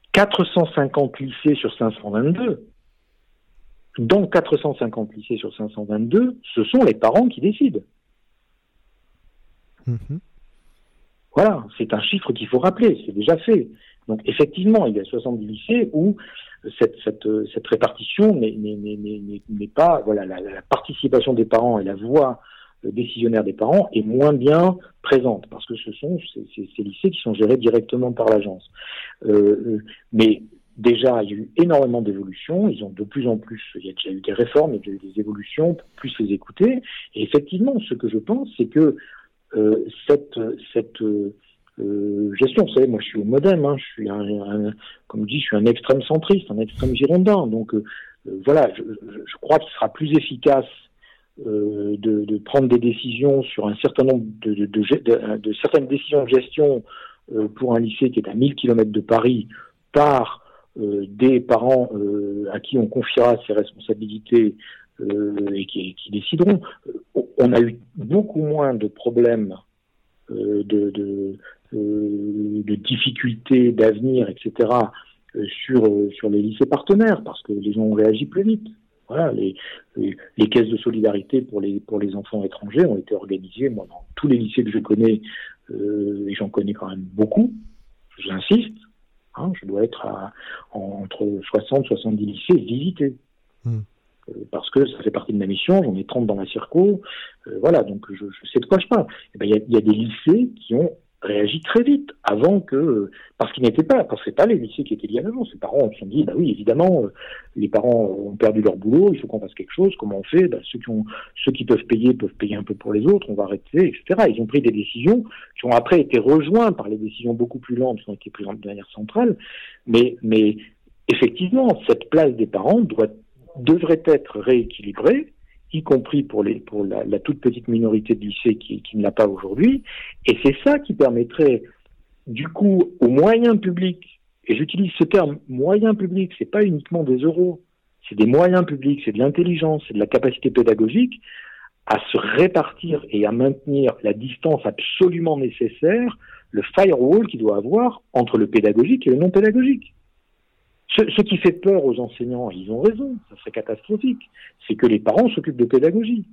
450 lycées sur 522. Dans 450 lycées sur 522, ce sont les parents qui décident. Voilà, c'est un chiffre qu'il faut rappeler, c'est déjà fait. Donc effectivement, il y a 70 lycées où cette répartition n'est pas, voilà, la participation des parents et la voix décisionnaire des parents est moins bien présente, parce que ce sont ces lycées qui sont gérés directement par l'agence. Mais déjà, il y a eu énormément d'évolutions, ils ont de plus en plus, il y a déjà eu des réformes, il y a déjà eu des évolutions pour plus les écouter, et effectivement, ce que je pense, c'est que cette gestion, vous savez, moi je suis au MoDem, je suis comme je dis, je suis un extrême centriste, un extrême girondin, donc voilà, je crois qu'il sera plus efficace de prendre des décisions sur un certain nombre de certaines décisions de gestion pour un lycée qui est à 1000 km de Paris par des parents à qui on confiera ces responsabilités et qui décideront. On a eu beaucoup moins de problèmes de difficultés d'avenir, etc., sur les lycées partenaires, parce que les gens ont réagi plus vite. Voilà, les caisses de solidarité pour les enfants étrangers ont été organisées, moi, dans tous les lycées que je connais, et j'en connais quand même beaucoup, j'insiste, je dois être entre 60 et 70 lycées visités. Parce que ça fait partie de ma mission, j'en ai 30 dans la circo, voilà, donc je sais de quoi je parle. Il y a des lycées qui ont réagi très vite, avant que, parce que c'est pas les lycées qui étaient liés à l'agence. Les parents se sont dit, oui, évidemment, les parents ont perdu leur boulot, il faut qu'on fasse quelque chose, comment on fait? Ceux qui peuvent payer un peu pour les autres, on va arrêter, etc. Ils ont pris des décisions qui ont après été rejointes par les décisions beaucoup plus lentes qui ont été prises de manière centrale, mais effectivement, cette place des parents devrait être rééquilibrée, y compris pour la toute petite minorité de lycées qui ne l'a pas aujourd'hui, et c'est ça qui permettrait, du coup, aux moyens publics, et j'utilise ce terme moyens publics, c'est pas uniquement des euros, c'est des moyens publics, c'est de l'intelligence, c'est de la capacité pédagogique, à se répartir et à maintenir la distance absolument nécessaire, le firewall qu'il doit avoir entre le pédagogique et le non pédagogique. Ce qui fait peur aux enseignants, ils ont raison, ça serait catastrophique, c'est que les parents s'occupent de pédagogie.